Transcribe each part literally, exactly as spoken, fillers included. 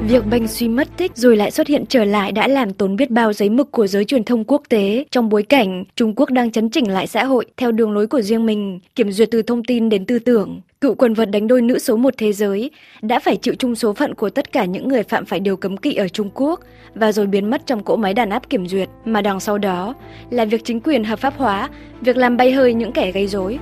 Việc Bành Suy mất tích rồi lại xuất hiện trở lại đã làm tốn biết bao giấy mực của giới truyền thông quốc tế trong bối cảnh Trung Quốc đang chấn chỉnh lại xã hội theo đường lối của riêng mình, kiểm duyệt từ thông tin đến tư tưởng. Cựu quần vợt đánh đôi nữ số một thế giới đã phải chịu chung số phận của tất cả những người phạm phải điều cấm kỵ ở Trung Quốc và rồi biến mất trong cỗ máy đàn áp kiểm duyệt, mà đằng sau đó là việc chính quyền hợp pháp hóa, việc làm bay hơi những kẻ gây rối.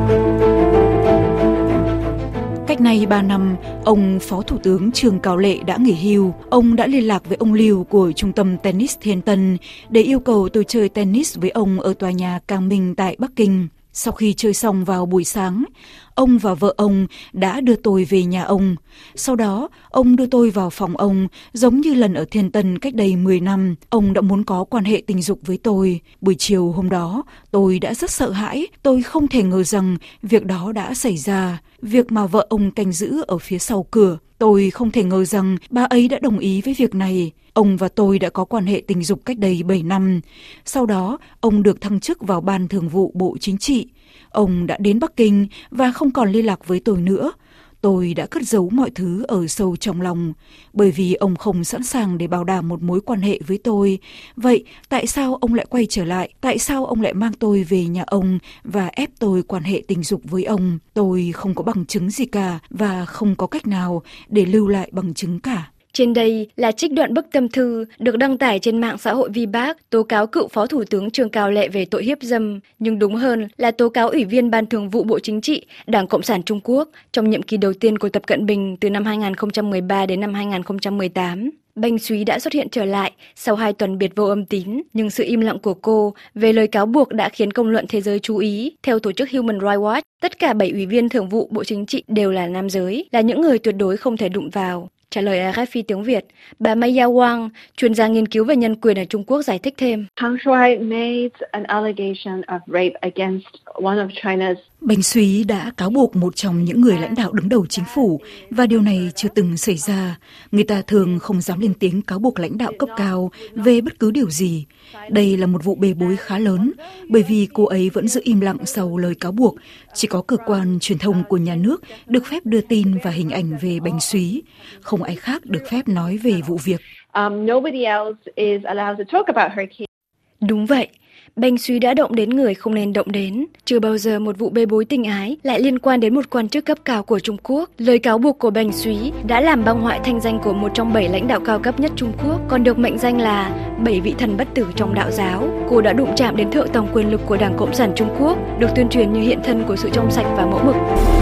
Cách nay ba năm, ông Phó Thủ tướng Trương Cao Lệ đã nghỉ hưu. Ông đã liên lạc với ông Liu của Trung tâm Tennis Thiên Tân để yêu cầu tôi chơi tennis với ông ở tòa nhà Cang Minh tại Bắc Kinh. Sau khi chơi xong vào buổi sáng, ông và vợ ông đã đưa tôi về nhà ông. Sau đó, ông đưa tôi vào phòng ông, giống như lần ở Thiên Tân cách đây mười năm. Ông đã muốn có quan hệ tình dục với tôi. Buổi chiều hôm đó, tôi đã rất sợ hãi. Tôi không thể ngờ rằng việc đó đã xảy ra. Việc mà vợ ông canh giữ ở phía sau cửa. Tôi không thể ngờ rằng bà ấy đã đồng ý với việc này. Ông và tôi đã có quan hệ tình dục cách đây bảy năm. Sau đó, ông được thăng chức vào Ban Thường vụ Bộ Chính trị. Ông đã đến Bắc Kinh và không còn liên lạc với tôi nữa. Tôi đã cất giấu mọi thứ ở sâu trong lòng, bởi vì ông không sẵn sàng để bảo đảm một mối quan hệ với tôi. Vậy tại sao ông lại quay trở lại? Tại sao ông lại mang tôi về nhà ông và ép tôi quan hệ tình dục với ông? Tôi không có bằng chứng gì cả và không có cách nào để lưu lại bằng chứng cả. Trên đây là trích đoạn bức tâm thư được đăng tải trên mạng xã hội Vbác tố cáo cựu Phó Thủ tướng Trương Cao Lệ về tội hiếp dâm, nhưng đúng hơn là tố cáo Ủy viên Ban Thường vụ Bộ Chính trị Đảng Cộng sản Trung Quốc trong nhiệm kỳ đầu tiên của Tập Cận Bình từ năm hai nghìn không trăm mười ba đến năm hai nghìn không trăm mười tám. Bành Suy đã xuất hiện trở lại sau hai tuần biệt vô âm tín, nhưng sự im lặng của cô về lời cáo buộc đã khiến công luận thế giới chú ý. Theo tổ chức Human Rights Watch, tất cả bảy ủy viên Thường vụ Bộ Chính trị đều là nam giới, là những người tuyệt đối không thể đụng vào. Trả lời rờ ép pê tiếng Việt, bà Maya Wang, chuyên gia nghiên cứu về nhân quyền ở Trung Quốc giải thích thêm. Bành Suy đã cáo buộc một trong những người lãnh đạo đứng đầu chính phủ và điều này chưa từng xảy ra. Người ta thường không dám lên tiếng cáo buộc lãnh đạo cấp cao về bất cứ điều gì. Đây là một vụ bê bối khá lớn bởi vì cô ấy vẫn giữ im lặng sau lời cáo buộc. Chỉ có cơ quan truyền thông của nhà nước được phép đưa tin và hình ảnh về Bành Suy. Không ai khác được phép nói về vụ việc. Đúng vậy. Bành Suy đã động đến người không nên động đến. Chưa bao giờ một vụ bê bối tình ái lại liên quan đến một quan chức cấp cao của Trung Quốc. Lời cáo buộc của Bành Suy đã làm băng hoại thanh danh của một trong bảy lãnh đạo cao cấp nhất Trung Quốc, còn được mệnh danh là bảy vị thần bất tử trong đạo giáo. Cô đã đụng chạm đến thượng tầng quyền lực của Đảng Cộng sản Trung Quốc, được tuyên truyền như hiện thân của sự trong sạch và mẫu mực.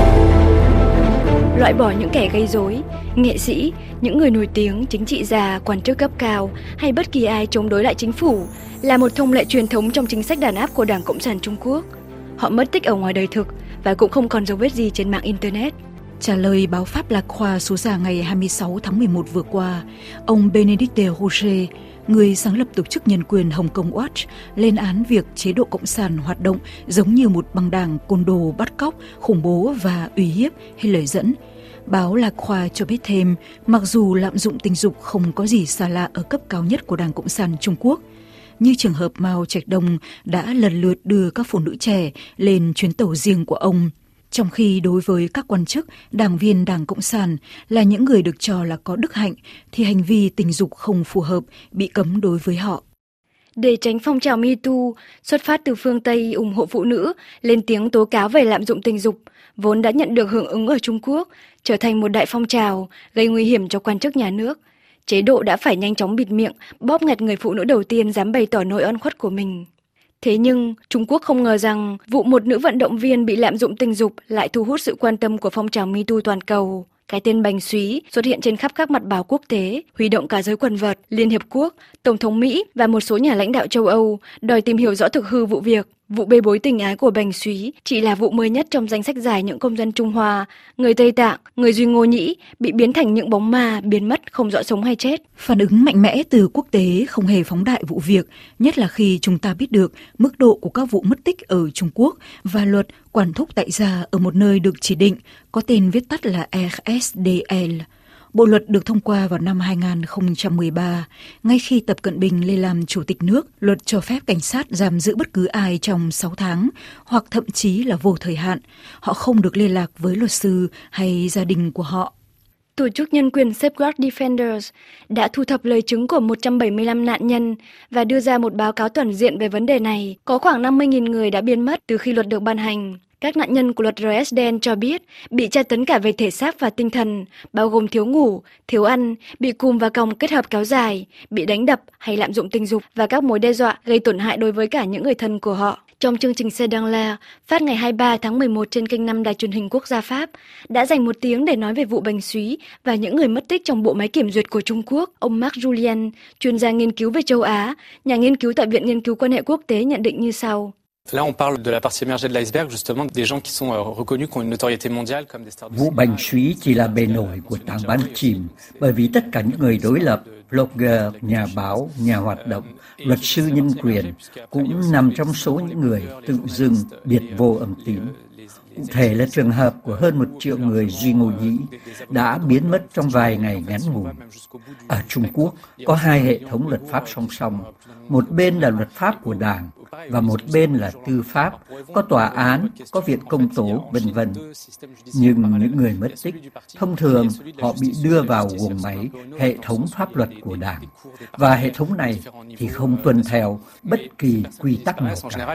Loại bỏ những kẻ gây rối, nghệ sĩ, những người nổi tiếng, chính trị gia, quan chức cấp cao hay bất kỳ ai chống đối lại chính phủ là một thông lệ truyền thống trong chính sách đàn áp của Đảng Cộng sản Trung Quốc. Họ mất tích ở ngoài đời thực và cũng không còn dấu vết gì trên mạng Internet. Trả lời báo Pháp Lạc Khoa số ra ngày hai mươi sáu tháng mười một vừa qua, ông Benedicte Roger, người sáng lập tổ chức nhân quyền Hồng Kông Watch, lên án việc chế độ Cộng sản hoạt động giống như một băng đảng côn đồ bắt cóc, khủng bố và uy hiếp hay lời dẫn. Báo Lạc Khoa cho biết thêm, mặc dù lạm dụng tình dục không có gì xa lạ ở cấp cao nhất của Đảng Cộng sản Trung Quốc, như trường hợp Mao Trạch Đông đã lần lượt đưa các phụ nữ trẻ lên chuyến tàu riêng của ông, trong khi đối với các quan chức, đảng viên Đảng Cộng sản là những người được cho là có đức hạnh, thì hành vi tình dục không phù hợp bị cấm đối với họ. Để tránh phong trào Me Too xuất phát từ phương Tây ủng hộ phụ nữ lên tiếng tố cáo về lạm dụng tình dục, vốn đã nhận được hưởng ứng ở Trung Quốc, trở thành một đại phong trào gây nguy hiểm cho quan chức nhà nước. Chế độ đã phải nhanh chóng bịt miệng, bóp nghẹt người phụ nữ đầu tiên dám bày tỏ nỗi oan khuất của mình. Thế nhưng, Trung Quốc không ngờ rằng vụ một nữ vận động viên bị lạm dụng tình dục lại thu hút sự quan tâm của phong trào Me Too toàn cầu. Cái tên Bành Suy xuất hiện trên khắp các mặt báo quốc tế, huy động cả giới quần vợt, Liên Hiệp Quốc, Tổng thống Mỹ và một số nhà lãnh đạo châu Âu đòi tìm hiểu rõ thực hư vụ việc. Vụ bê bối tình ái của Bành Suy chỉ là vụ mới nhất trong danh sách dài những công dân Trung Hoa, người Tây Tạng, người Duy Ngô Nhĩ bị biến thành những bóng ma, biến mất không rõ sống hay chết. Phản ứng mạnh mẽ từ quốc tế không hề phóng đại vụ việc, nhất là khi chúng ta biết được mức độ của các vụ mất tích ở Trung Quốc và luật quản thúc tại gia ở một nơi được chỉ định, có tên viết tắt là R S D L. Bộ luật được thông qua vào năm hai nghìn không trăm mười ba, ngay khi Tập Cận Bình lên làm chủ tịch nước. Luật cho phép cảnh sát giam giữ bất cứ ai trong sáu tháng, hoặc thậm chí là vô thời hạn. Họ không được liên lạc với luật sư hay gia đình của họ. Tổ chức nhân quyền Safeguard Defenders đã thu thập lời chứng của một trăm bảy mươi lăm nạn nhân và đưa ra một báo cáo toàn diện về vấn đề này. Có khoảng năm mươi nghìn người đã biến mất từ khi luật được ban hành. Các nạn nhân của luật rờ ét đê en cho biết bị tra tấn cả về thể xác và tinh thần, bao gồm thiếu ngủ, thiếu ăn, bị cùm và còng kết hợp kéo dài, bị đánh đập hay lạm dụng tình dục và các mối đe dọa gây tổn hại đối với cả những người thân của họ. Trong chương trình C'est dans l'air, phát ngày hai mươi ba tháng mười một trên kênh năm Đài truyền hình quốc gia Pháp, đã dành một tiếng để nói về vụ bành súy và những người mất tích trong bộ máy kiểm duyệt của Trung Quốc. Ông Marc Julien, chuyên gia nghiên cứu về châu Á, nhà nghiên cứu tại Viện Nghiên cứu Quan hệ Quốc tế nhận định như sau. Là, on parle de la partie émergée de l'iceberg, justement, des gens qui sont reconnus, qui ont une notoriété mondiale comme des stars. Vụ bành súy chỉ là bề nổi của tảng băng chìm, bởi vì tất cả những người đối lập, blogger, nhà báo, nhà hoạt động, luật sư nhân quyền cũng nằm trong số những người tự dưng biệt vô âm tín. Cụ thể là trường hợp của hơn một triệu người Duy Ngô Nhĩ đã biến mất trong vài ngày ngắn ngủi. Ở Trung Quốc có hai hệ thống luật pháp song song, một bên là luật pháp của Đảng và một bên là tư pháp, có tòa án, có viện công tố, vân vân. Nhưng những người mất tích, thông thường họ bị đưa vào guồng máy hệ thống pháp luật của Đảng, và hệ thống này thì không tuân theo bất kỳ quy tắc nào cả.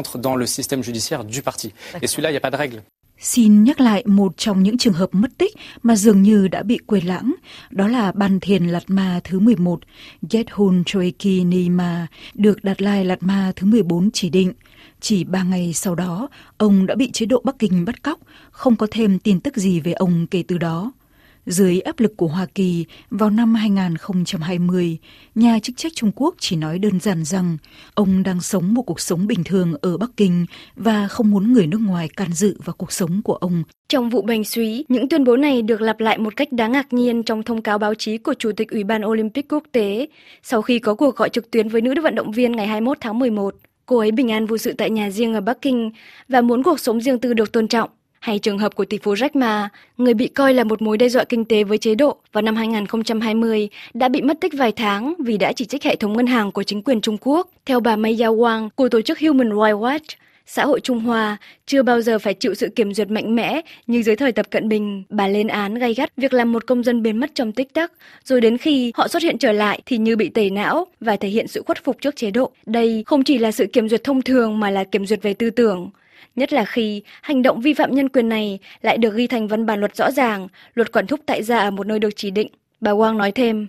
Xin nhắc lại một trong những trường hợp mất tích mà dường như đã bị quên lãng, đó là Ban Thiền Lạt Ma thứ mười một, Gethun Choeki Nima, được Đạt Lai Lạt Ma thứ mười bốn chỉ định. Chỉ ba ngày sau đó, ông đã bị chế độ Bắc Kinh bắt cóc, không có thêm tin tức gì về ông kể từ đó. Dưới áp lực của Hoa Kỳ, vào năm hai không hai không, nhà chức trách Trung Quốc chỉ nói đơn giản rằng ông đang sống một cuộc sống bình thường ở Bắc Kinh và không muốn người nước ngoài can dự vào cuộc sống của ông. Trong vụ bành súy, những tuyên bố này được lặp lại một cách đáng ngạc nhiên trong thông cáo báo chí của Chủ tịch Ủy ban Olympic Quốc tế sau khi có cuộc gọi trực tuyến với nữ vận động viên ngày hai mươi mốt tháng mười một. Cô ấy bình an vô sự tại nhà riêng ở Bắc Kinh và muốn cuộc sống riêng tư được tôn trọng. Hay trường hợp của tỷ phú Jack Ma, người bị coi là một mối đe dọa kinh tế với chế độ, vào năm hai không hai không đã bị mất tích vài tháng vì đã chỉ trích hệ thống ngân hàng của chính quyền Trung Quốc. Theo bà Mei Yao Wang của tổ chức Human Rights Watch, xã hội Trung Hoa chưa bao giờ phải chịu sự kiểm duyệt mạnh mẽ như dưới thời Tập Cận Bình. Bà lên án gay gắt việc làm một công dân biến mất trong tích tắc, rồi đến khi họ xuất hiện trở lại thì như bị tẩy não và thể hiện sự khuất phục trước chế độ. Đây không chỉ là sự kiểm duyệt thông thường mà là kiểm duyệt về tư tưởng. Nhất là khi hành động vi phạm nhân quyền này lại được ghi thành văn bản luật rõ ràng, luật quản thúc tại gia ở một nơi được chỉ định. Bà Wang nói thêm.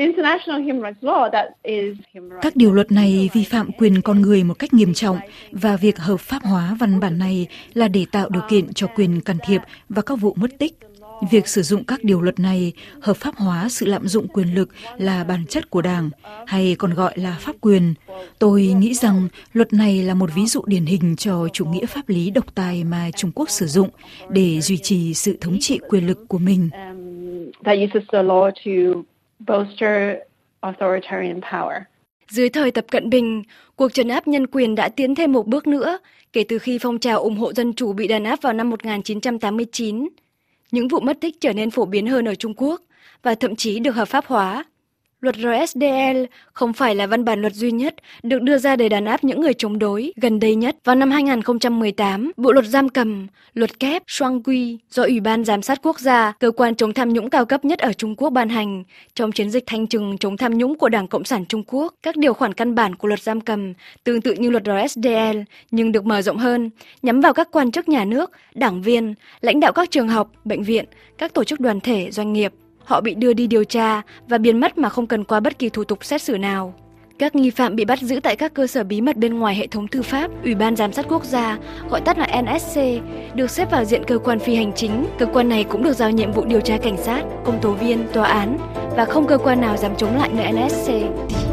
Các điều luật này vi phạm quyền con người một cách nghiêm trọng và việc hợp pháp hóa văn bản này là để tạo điều kiện cho quyền can thiệp vào các vụ mất tích. Việc sử dụng các điều luật này hợp pháp hóa sự lạm dụng quyền lực là bản chất của Đảng, hay còn gọi là pháp quyền. Tôi nghĩ rằng luật này là một ví dụ điển hình cho chủ nghĩa pháp lý độc tài mà Trung Quốc sử dụng để duy trì sự thống trị quyền lực của mình. Dưới thời Tập Cận Bình, cuộc trấn áp nhân quyền đã tiến thêm một bước nữa kể từ khi phong trào ủng hộ dân chủ bị đàn áp vào năm một nghìn chín trăm tám mươi chín. Những vụ mất tích trở nên phổ biến hơn ở Trung Quốc và thậm chí được hợp pháp hóa. Luật rờ ét đê en không phải là văn bản luật duy nhất được đưa ra để đàn áp những người chống đối. Gần đây nhất, vào năm hai không một tám, Bộ luật giam cầm, luật kép Soang Quy do Ủy ban Giám sát Quốc gia, cơ quan chống tham nhũng cao cấp nhất ở Trung Quốc ban hành trong chiến dịch thanh trừng chống tham nhũng của Đảng Cộng sản Trung Quốc. Các điều khoản căn bản của luật giam cầm tương tự như luật rờ ét đê en nhưng được mở rộng hơn, nhắm vào các quan chức nhà nước, đảng viên, lãnh đạo các trường học, bệnh viện, các tổ chức đoàn thể, doanh nghiệp. Họ bị đưa đi điều tra và biến mất mà không cần qua bất kỳ thủ tục xét xử nào. Các nghi phạm bị bắt giữ tại các cơ sở bí mật bên ngoài hệ thống tư pháp. Ủy ban Giám sát Quốc gia, gọi tắt là en ét xê, được xếp vào diện cơ quan phi hành chính. Cơ quan này cũng được giao nhiệm vụ điều tra cảnh sát, công tố viên, tòa án và không cơ quan nào dám chống lại nơi en ét xê.